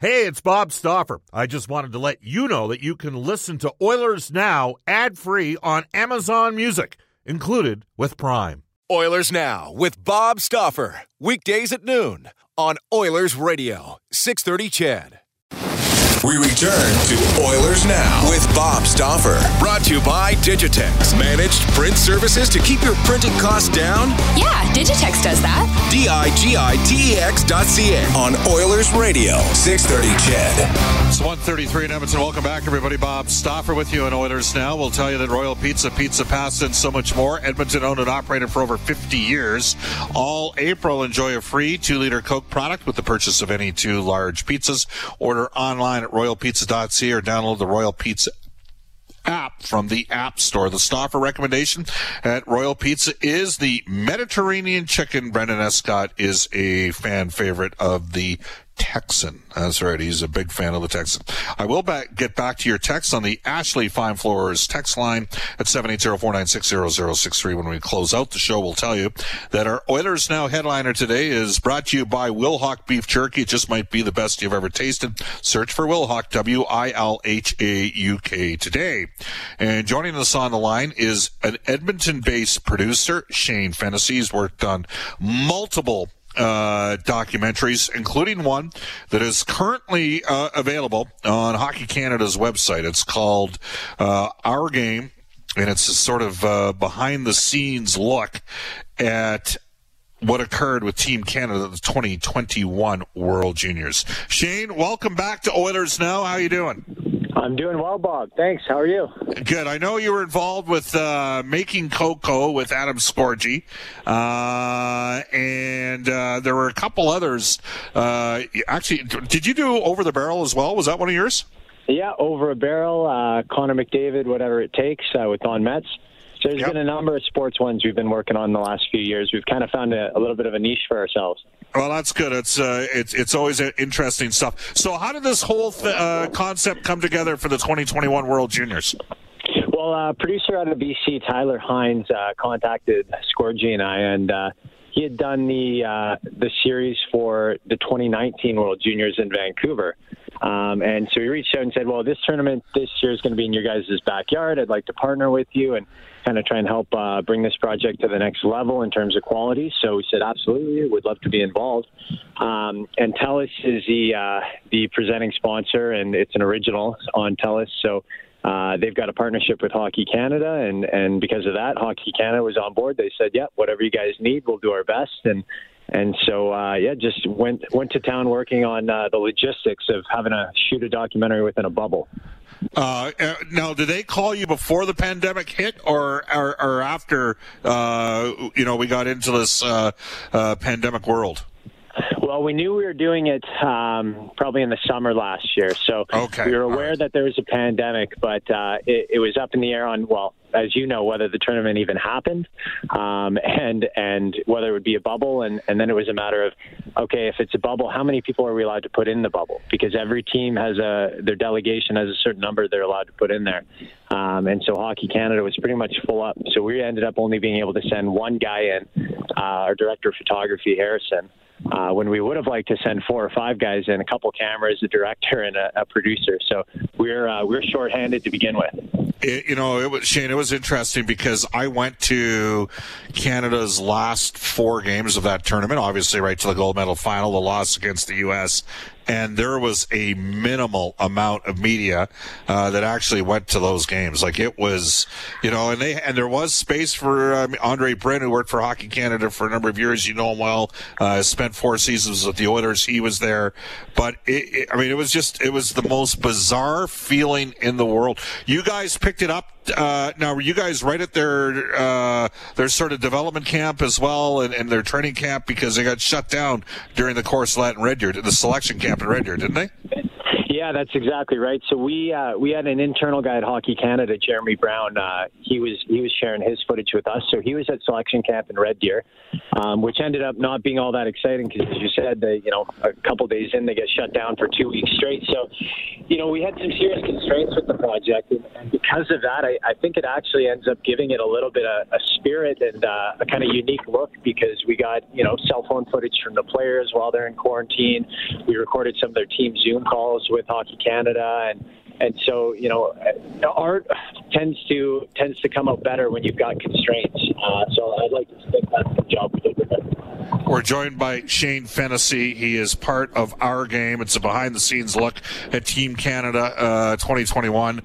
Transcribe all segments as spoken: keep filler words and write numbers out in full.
Hey, it's Bob Stauffer. I just wanted to let you know that you can listen to Oilers Now ad-free on Amazon Music, included with Prime. Oilers Now with Bob Stauffer. Weekdays at noon on Oilers Radio, six thirty C H E D. We return to Oilers Now with Bob Stauffer. Brought to you by Digitex. Managed print services to keep your printing costs down? Yeah, Digitex does that. D I G I T E X dot C A on Oilers Radio, six thirty C H E D. It's one thirty-three in Edmonton. Welcome back, everybody. Bob Stauffer with you on Oilers Now. We'll tell you that Royal Pizza, Pizza Pasta, and so much more. Edmonton owned and operated for over fifty years. All April, enjoy a free two-liter Coke product with the purchase of any two large pizzas. Order online at royal pizza dot c a or download the Royal Pizza app from the App Store. The Stauffer recommendation at Royal Pizza is the Mediterranean chicken. Brendan Escott is a fan favorite of the Texan. That's right. He's a big fan of the Texan. I will back, get back to your text on the Ashley Fine Floors text line at seven eight zero, four nine six, zero zero six three. When we close out the show, we'll tell you that our Oilers Now headliner today is brought to you by Wilhauk Beef Jerky. It just might be the best you've ever tasted. Search for Wilhauk, W I L H A U K today. And joining us on the line is an Edmonton-based producer, Shane Fennessy. He's worked on multiple uh documentaries, including one that is currently uh, available on Hockey Canada's website. It's called uh Our Game, and it's a sort of uh behind the scenes look at what occurred with Team Canada at the twenty twenty-one World Juniors. Shane, welcome back to Oilers Now. How you doing? I'm doing well, Bob. Thanks. How are you? Good. I know you were involved with uh, Making Coco with Adam Scorgi, uh, and uh, there were a couple others. Uh, actually, did you do Over the Barrel as well? Was that one of yours? Yeah, Over a Barrel, uh, Connor McDavid, Whatever It Takes uh, with Don Metz. So there's yep. been a number of sports ones we've been working on the last few years. We've kind of found a, a little bit of a niche for ourselves. Well, that's good. It's uh, it's it's always interesting stuff. So, how did this whole th- uh, concept come together for the twenty twenty-one World Juniors? Well, uh, producer out of B C, Tyler Hines, uh, contacted Scorgi and I, and uh, he had done the uh, the series for the twenty nineteen World Juniors in Vancouver. Um, and so he reached out and said, well, this tournament this year is going to be in your guys' backyard. I'd like to partner with you and kind of try and help uh, bring this project to the next level in terms of quality. So we said, absolutely, we'd love to be involved. Um, and TELUS is the uh, the presenting sponsor, and it's an original on TELUS. So uh, they've got a partnership with Hockey Canada, and, and because of that, Hockey Canada was on board. They said, yeah, whatever you guys need, we'll do our best. And And so, uh, yeah, just went went to town working on uh, the logistics of having to shoot a documentary within a bubble. Uh, now, did they call you before the pandemic hit, or or, or after? Uh, you know, we got into this uh, uh, pandemic world. Well, we knew we were doing it um, probably in the summer last year, so okay. we were aware right. that there was a pandemic, but uh, it, it was up in the air on, well, as you know, whether the tournament even happened, um, and and whether it would be a bubble, and, and then it was a matter of, okay, if it's a bubble, how many people are we allowed to put in the bubble? Because every team has a, their delegation has a certain number they're allowed to put in there. Um, and so Hockey Canada was pretty much full up. So we ended up only being able to send one guy in, uh, our director of photography, Harrison, Uh, when we would have liked to send four or five guys in, a couple cameras, a director, and a, a producer. So we're uh, we're shorthanded to begin with. It, you know, it was Shane. It was interesting because I went to Canada's last four games of that tournament. Obviously, right to the gold medal final, the loss against the U S, and there was a minimal amount of media uh, that actually went to those games. Like it was, you know, and they and there was space for um, Andre Bryn, who worked for Hockey Canada for a number of years. You know him well. Uh, spent four seasons with the Oilers. He was there, but it, it, I mean, it was just it was the most bizarre feeling in the world. You guys picked it up. Uh, now, were you guys right at their uh, their sort of development camp as well, and, and their training camp, because they got shut down during the course of that in Red Deer, the selection camp in Red Deer, didn't they? Yeah, that's exactly right. So we uh, we had an internal guy at Hockey Canada, Jeremy Brown. Uh, he was he was sharing his footage with us. So he was at selection camp in Red Deer, um, which ended up not being all that exciting because, as you said, they, you know, a couple days in they get shut down for two weeks straight. So, you know, we had some serious constraints with the project, and, and because of that, I, I think it actually ends up giving it a little bit of a spirit and uh, a kind of unique look because we got, you know, cell phone footage from the players while they're in quarantine. We recorded some of their team Zoom calls with Hockey Canada, and and so, you know, art tends to tends to come out better when you've got constraints. Uh, so I'd like to think that's the job we did with it. We're joined by Shane Fennessy. He is part of Our Game. It's a behind-the-scenes look at Team Canada uh, twenty twenty-one.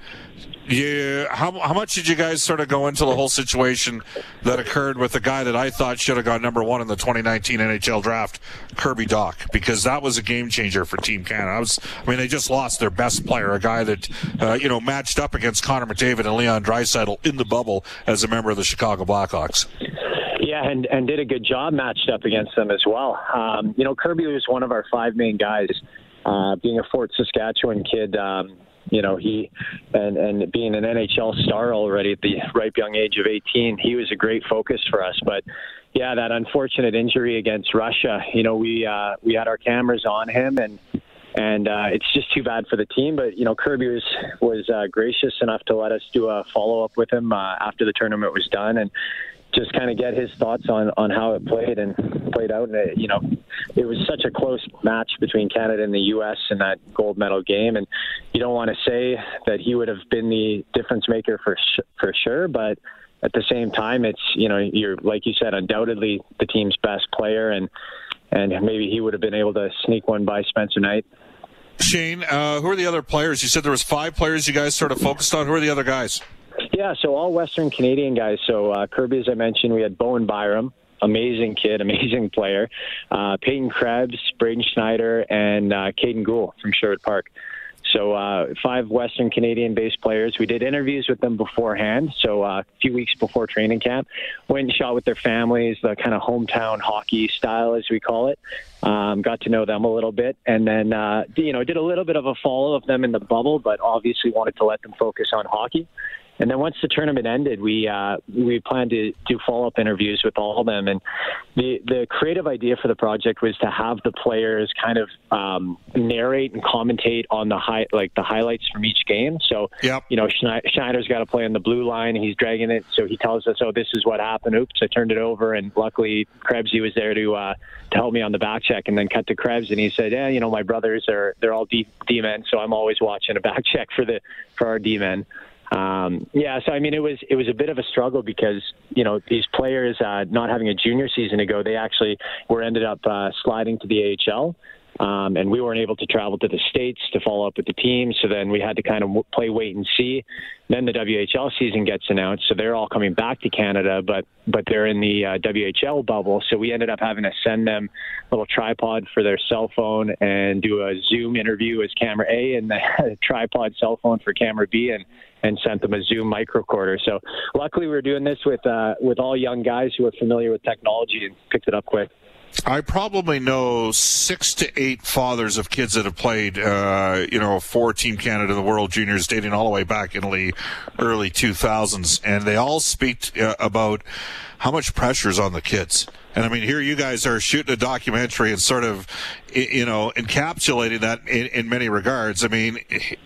Yeah, how how much did you guys sort of go into the whole situation that occurred with the guy that I thought should have gone number one in the twenty nineteen N H L draft, Kirby Dach? Because that was a game changer for Team Canada. I, was, I mean, they just lost their best player, a guy that uh, you know matched up against Connor McDavid and Leon Draisaitl in the bubble as a member of the Chicago Blackhawks. Yeah, and, and did a good job matched up against them as well. Um, you know, Kirby was one of our five main guys. Uh, being a Fort Saskatchewan kid, um, you know, he and, and being an N H L star already at the ripe young age of eighteen, he was a great focus for us. But yeah, that unfortunate injury against Russia, you know, we uh, we had our cameras on him, and and uh, it's just too bad for the team. But you know, Kirby was was uh, gracious enough to let us do a follow up with him uh, after the tournament was done, and just kind of get his thoughts on, on how it played and played out. And it, you know, it was such a close match between Canada and the U S in that gold medal game. And you don't want to say that he would have been the difference maker for sh- for sure, but at the same time, it's, you know, you're, like you said, undoubtedly the team's best player, and and maybe he would have been able to sneak one by Spencer Knight. Shane, uh, who are the other players? You said there was five players you guys sort of focused on. Who are the other guys? Yeah, so all Western Canadian guys. So uh, Kirby, as I mentioned, we had Bowen Byram, amazing kid, amazing player. Uh, Peyton Krebs, Braden Schneider, and uh, Caden Gould from Sherwood Park. So uh, five Western Canadian-based players. We did interviews with them beforehand, so uh, a few weeks before training camp. Went and shot with their families, the kind of hometown hockey style, as we call it. Um, got to know them a little bit, and then uh, you know did a little bit of a follow of them in the bubble, but obviously wanted to let them focus on hockey. And then once the tournament ended, we uh, we planned to do follow-up interviews with all of them. And the the creative idea for the project was to have the players kind of um, narrate and commentate on the high like the highlights from each game. So, yep. you know, Schneider's got to play on the blue line. He's dragging it, so he tells us, "Oh, this is what happened. Oops, I turned it over." And luckily, Krebsy was there to uh, to help me on the back check. And then cut to Krebs, and he said, "Yeah, you know, my brothers are they're all D men, so I'm always watching a back check for the for our D men." Um, yeah, so I mean, it was it was a bit of a struggle because you know these players uh, not having a junior season to go, they actually were ended up uh, sliding to the A H L, um, and we weren't able to travel to the States to follow up with the team. So then we had to kind of w- play wait and see. Then the W H L season gets announced, so they're all coming back to Canada, but but they're in the uh, W H L bubble. So we ended up having to send them a little tripod for their cell phone and do a Zoom interview as camera A, and the tripod cell phone for camera B, and. and sent them a Zoom microrecorder. So luckily we were doing this with uh, with all young guys who are familiar with technology and picked it up quick. I probably know six to eight fathers of kids that have played, uh, you know, for Team Canada, the World Juniors, dating all the way back in the early two thousands, and they all speak uh, about how much pressure is on the kids. And I mean, here you guys are shooting a documentary and sort of, you know, encapsulating that in, in many regards. I mean,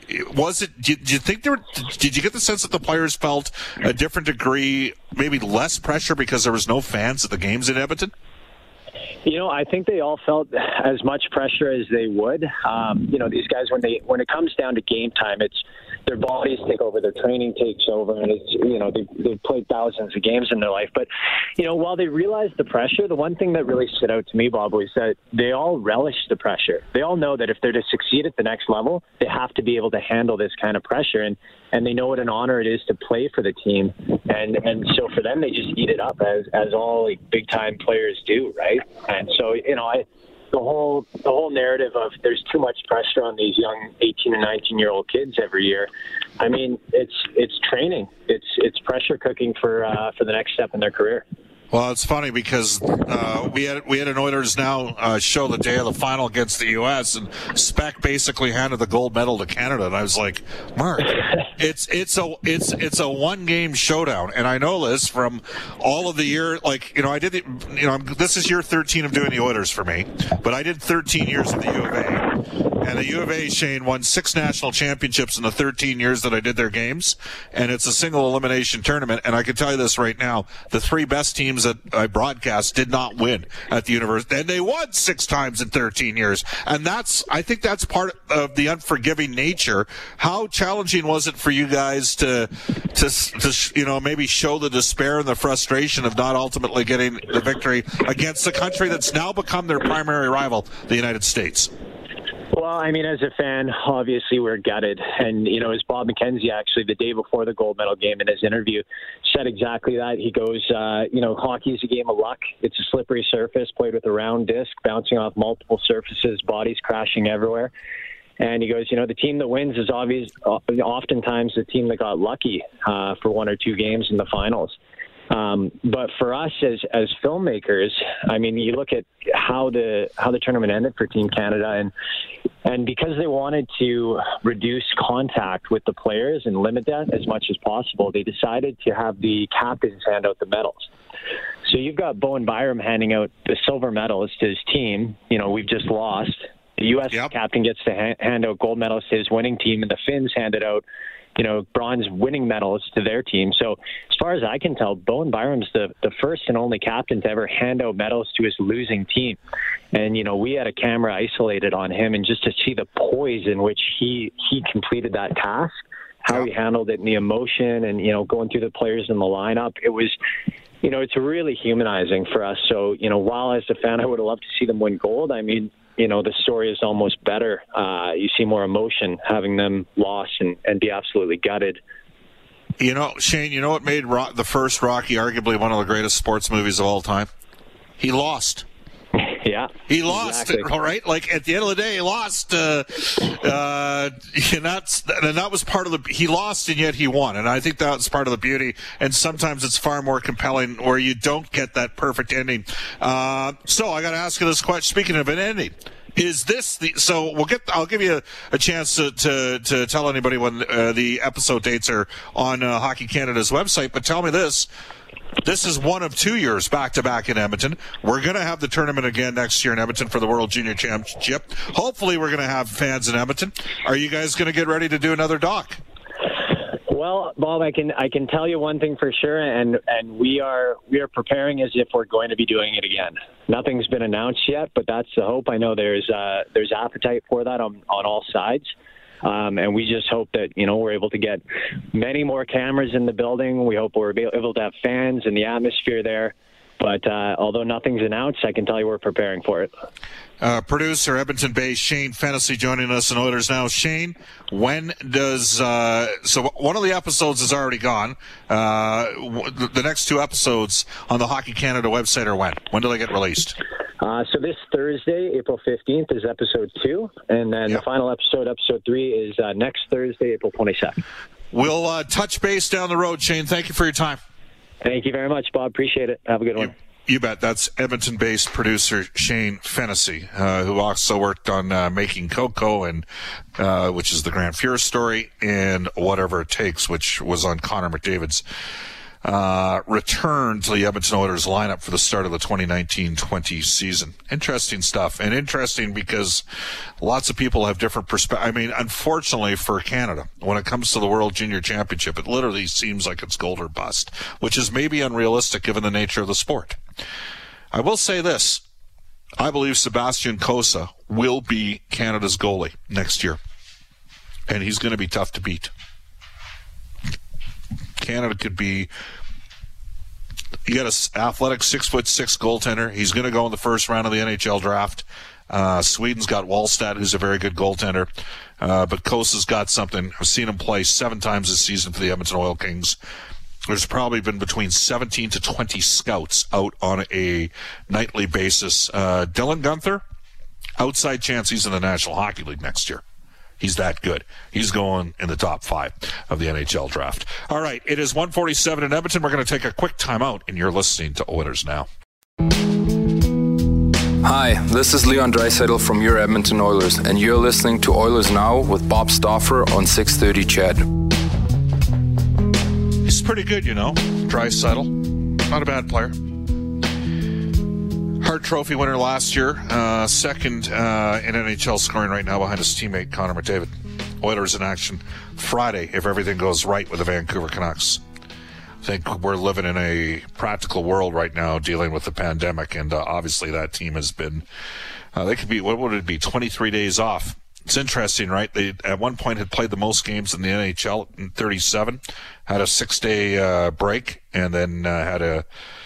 was it? Did you think there? Were, did you get the sense that the players felt a different degree, maybe less pressure because there was no fans at the games in Edmonton? You know, I think they all felt as much pressure as they would. Um, you know, these guys, when they when it comes down to game time, it's their bodies take over, their training takes over, and it's, you know, they've, they've played thousands of games in their life. But, you know, while they realized the pressure, the one thing that really stood out to me, Bob, was that they all relish the pressure. They all know that if they're to succeed at the next level, they have to be able to handle this kind of pressure. And, and they know what an honor it is to play for the team. And and so for them, they just eat it up as, as all like, big-time players do, right? And so, you know, I... The whole the whole narrative of there's too much pressure on these young eighteen and nineteen year old kids every year. I mean, it's it's training. It's it's pressure cooking for uh, for the next step in their career. Well, it's funny because uh, we had we had an Oilers Now uh, show the day of the final against the U S and Speck basically handed the gold medal to Canada, and I was like, Mark, it's it's a it's it's a one game showdown, and I know this from all of the year. Like you know, I did the, you know this is year thirteen of doing the Oilers for me, but I did thirteen years of the U of A, and the U of A, Shane, won six national championships in the thirteen years that I did their games, and it's a single elimination tournament. And I can tell you this right now: the three best teams that I broadcast did not win at the university, and they won six times in thirteen years. And that's, I think that's part of the unforgiving nature. How challenging was it for you guys to, to, to, you know, maybe show the despair and the frustration of not ultimately getting the victory against the country that's now become their primary rival, the United States? Well, I mean, as a fan, obviously we're gutted. And, you know, as Bob McKenzie actually the day before the gold medal game in his interview said exactly that. He goes, uh, you know, hockey is a game of luck. It's a slippery surface played with a round disc, bouncing off multiple surfaces, bodies crashing everywhere. And he goes, you know, the team that wins is obvious, oftentimes the team that got lucky uh, for one or two games in the finals. Um, but for us as as filmmakers, I mean, you look at how the how the tournament ended for Team Canada, and and because they wanted to reduce contact with the players and limit that as much as possible, they decided to have the captains hand out the medals. So you've got Bowen Byram handing out the silver medals to his team. You know, we've just lost. The U S Yep. captain gets to ha- hand out gold medals to his winning team, and the Finns handed out, you know, bronze winning medals to their team. So as far as I can tell, Bowen Byram's the, the first and only captain to ever hand out medals to his losing team. And, you know, we had a camera isolated on him, and just to see the poise in which he, he completed that task, how he handled it and the emotion and, you know, going through the players in the lineup, it was, you know, it's really humanizing for us. So, you know, while as a fan I would have loved to see them win gold, I mean, you know, the story is almost better. Uh, you see more emotion having them lost and, and be absolutely gutted. You know, Shane, you know what made Rock, the first Rocky arguably one of the greatest sports movies of all time? He lost. Yeah. He lost exactly. it, all right? Like, at the end of the day, he lost. Uh, uh, and, that's, and that was part of the... He lost, and yet he won. And I think that's part of the beauty. And sometimes it's far more compelling where you don't get that perfect ending. Uh, so I got to ask you this question. Speaking of an ending, is this the... So we'll get... I'll give you a, a chance to, to, to tell anybody when uh, the episode dates are on uh, Hockey Canada's website. But tell me this. This is one of two years back-to-back in Edmonton. We're going to have the tournament again next year in Edmonton for the World Junior Championship. Hopefully we're going to have fans in Edmonton. Are you guys going to get ready to do another doc? Well, Bob, I can I can tell you one thing for sure, and, and we are we are preparing as if we're going to be doing it again. Nothing's been announced yet, but that's the hope. I know there's uh, there's appetite for that on, on all sides. Um, and we just hope that, you know, we're able to get many more cameras in the building. We hope we're able to have fans and the atmosphere there. But uh, although nothing's announced, I can tell you we're preparing for it. Uh, producer, Edmonton-based Shane Fennessy joining us in Oilers Now. Shane, when does uh, – so one of the episodes is already gone. Uh, the next two episodes on the Hockey Canada website are when? When do they get released? Uh, so this Thursday, April fifteenth, is episode two. And then yep. the final episode, episode three, is uh, next Thursday, April twenty-second. We'll uh, touch base down the road, Shane. Thank you for your time. Thank you very much, Bob. Appreciate it. Have a good you, one. You bet. That's Edmonton-based producer Shane Fennessy, uh, who also worked on uh, Making Coco, and uh, which is the Grant Fuhr story, and Whatever It Takes, which was on Connor McDavid's uh, return to the Edmonton Oilers lineup for the start of the twenty nineteen twenty season. Interesting stuff, and interesting because lots of people have different perspectives. I mean, unfortunately for Canada, when it comes to the World Junior Championship, it literally seems like it's gold or bust, which is maybe unrealistic given the nature of the sport. I will say this. I believe Sebastian Cossa will be Canada's goalie next year, and he's going to be tough to beat. Canada could be, you got an athletic six foot six goaltender. He's going to go in the first round of the N H L draft. Uh, Sweden's got Wallstedt, who's a very good goaltender. Uh, but Kossa's got something. I've seen him play seven times this season for the Edmonton Oil Kings. There's probably been between seventeen to twenty scouts out on a nightly basis. Uh, Dylan Guenther, outside chance he's in the National Hockey League next year. He's that good. He's going in the top five of the N H L draft. All right, it is one forty-seven in Edmonton. We're going to take a quick timeout, and you're listening to Oilers Now. Hi, this is Leon Draisaitl from your Edmonton Oilers, and you're listening to Oilers Now with Bob Stauffer on six thirty C H E D. He's pretty good, you know, Draisaitl. Not a bad player. Hart Trophy winner last year, uh, second uh, in N H L scoring right now behind his teammate Connor McDavid. Oilers in action Friday if everything goes right with the Vancouver Canucks. I think we're living in a practical world right now dealing with the pandemic, and uh, obviously that team has been, uh, they could be, what would it be, twenty-three days off. It's interesting, right? They at one point had played the most games in the N H L in thirty-seven, had a six-day uh, break, and then uh, had a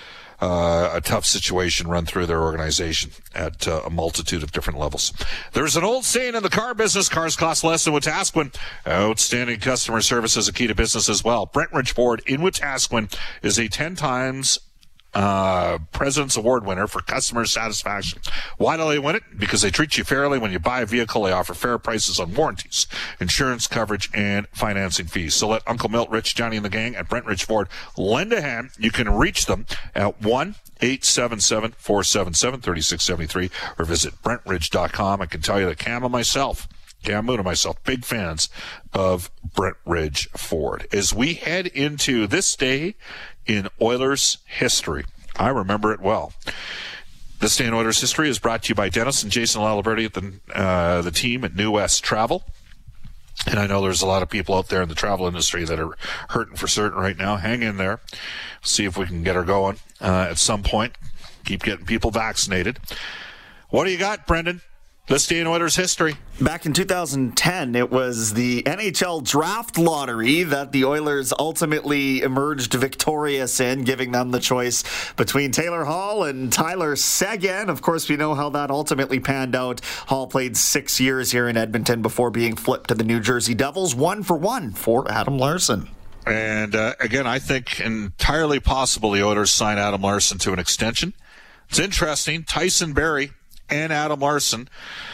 Uh, a tough situation run through their organization at uh, a multitude of different levels. There's an old saying in the car business, cars cost less than Wetaskiwin. Outstanding customer service is a key to business as well. Brentridge Ford in Wetaskiwin is a ten times uh, President's Award winner for customer satisfaction. Why do they win it? Because they treat you fairly when you buy a vehicle. They offer fair prices on warranties, insurance coverage, and financing fees. So let Uncle Milt, Rich, Johnny, and the gang at Brentridge Ford lend a hand. You can reach them at one eight seven seven, four seven seven, three six seven three or visit brentridge dot com. I can tell you that Cam and myself, Cam Moon and myself, big fans of Brentridge Ford. As we head into this day in Oilers history, I remember it well. This day in Oilers history is brought to you by Dennis and Jason Laliberti at the, uh, the team at New West Travel. And I know there's a lot of people out there in the travel industry that are hurting for certain right now. Hang in there. See if we can get her going uh, at some point. Keep getting people vaccinated. What do you got, Brendan? This day in Oilers history. Back in two thousand ten, it was the N H L draft lottery that the Oilers ultimately emerged victorious in, giving them the choice between Taylor Hall and Tyler Seguin. Of course, we know how that ultimately panned out. Hall played six years here in Edmonton before being flipped to the New Jersey Devils, one for one for Adam Larsson. And uh, again, I think entirely possible the Oilers sign Adam Larsson to an extension. It's interesting. Tyson Barrie and Adam Larsson,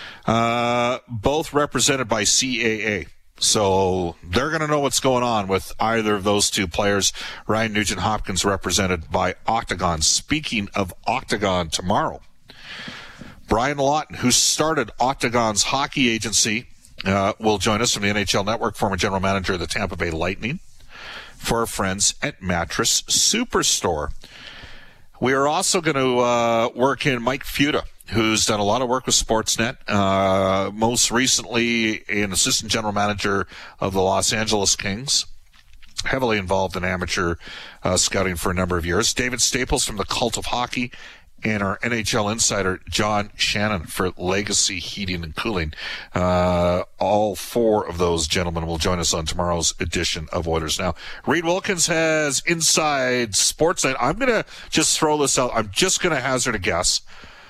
uh, both represented by C A A. So they're going to know what's going on with either of those two players. Ryan Nugent-Hopkins represented by Octagon. Speaking of Octagon, tomorrow, Brian Lawton, who started Octagon's hockey agency, uh, will join us from the N H L Network, former general manager of the Tampa Bay Lightning, for our friends at Mattress Superstore. We are also going to uh, work in Mike Futa, who's done a lot of work with Sportsnet, uh, most recently an assistant general manager of the Los Angeles Kings, heavily involved in amateur uh, scouting for a number of years. David Staples from the Cult of Hockey, and our N H L insider, John Shannon, for Legacy Heating and Cooling. Uh, all four of those gentlemen will join us on tomorrow's edition of Oilers Now. Reed Wilkins has Inside Sportsnet. I'm going to just throw this out. I'm just going to hazard a guess.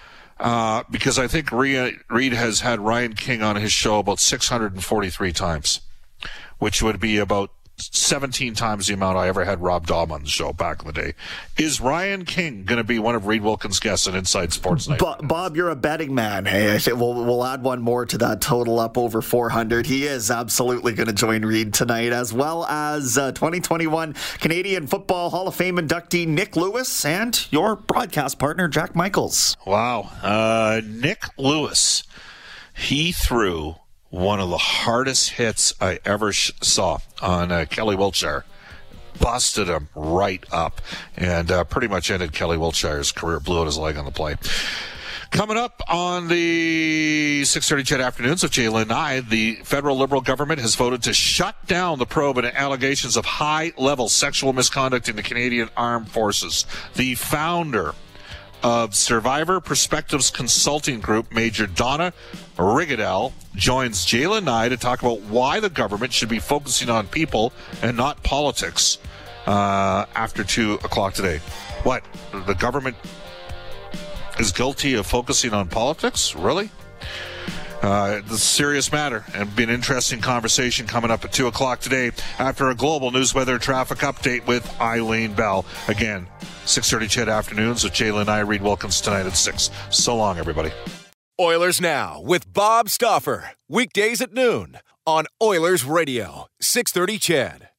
Uh, because I think Reed has had Ryan King on his show about six hundred forty-three times, which would be about seventeen times the amount I ever had Rob Daum on the show back in the day. Is Ryan King going to be one of Reed Wilkins' guests on Inside Sports Night? Bo- Bob, you're a betting man. Hey, I think we'll, we'll add one more to that total, up over four hundred. He is absolutely going to join Reed tonight, as well as uh, twenty twenty-one Canadian Football Hall of Fame inductee Nick Lewis and your broadcast partner, Jack Michaels. Wow. Uh, Nick Lewis, he threw one of the hardest hits I ever sh- saw on uh, Kelly Wiltshire. Busted him right up and uh, pretty much ended Kelly Wiltshire's career, blew out his leg on the play. Coming up on the six thirty C H E D Afternoons with Jaylen Nye, the federal Liberal government has voted to shut down the probe into allegations of high-level sexual misconduct in the Canadian Armed Forces. The founder of Survivor Perspectives Consulting Group, Major Donna Rigadel, joins Jaylen Nye to talk about why the government should be focusing on people and not politics uh, after two o'clock today. What? The government is guilty of focusing on politics? Really? Uh, it's a serious matter, and be an interesting conversation coming up at two o'clock today after a global news weather traffic update with Eileen Bell. Again, six thirty C H E D Afternoons with Jaylen Nye, Reed Wilkins tonight at six. So long, everybody. Oilers Now with Bob Stauffer. Weekdays at noon on Oilers Radio, six thirty C H E D.